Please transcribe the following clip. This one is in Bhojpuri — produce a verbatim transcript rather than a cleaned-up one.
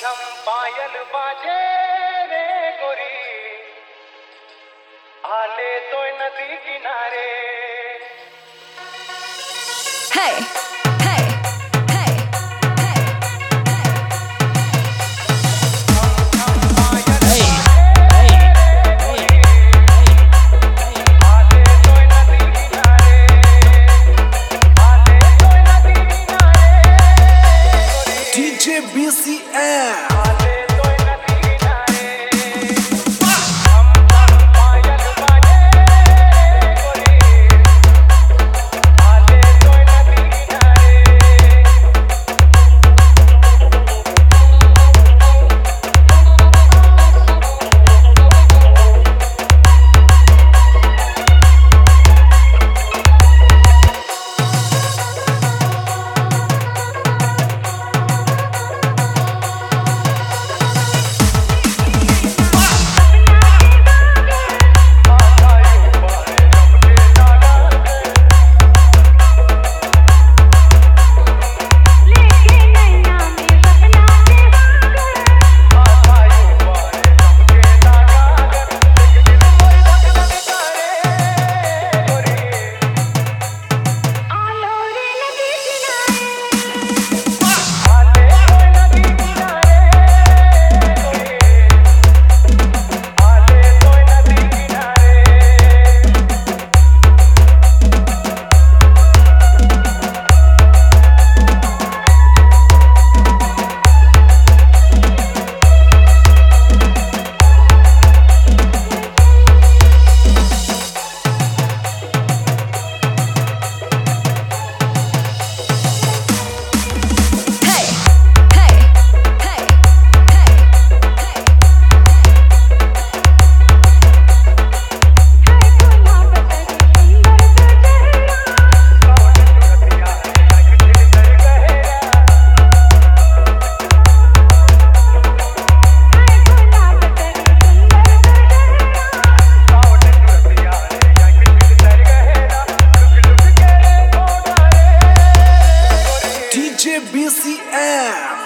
छम पायल बाजे रे गोरी, आले तो नदी किनारे। Hey, hey, hey, hey, hey. छम छम पायल Hey, बाजे hey, रे hey, गोरी, hey, आले तो नदी किनारे, आले तो नदी किनारे गोरी, D J B C M आले तो नदी किनारे। छम छम पायल बाजे रे गोरी, आले तो नदी किनारे। Hey, hey, hey, hey, hey. D J B C M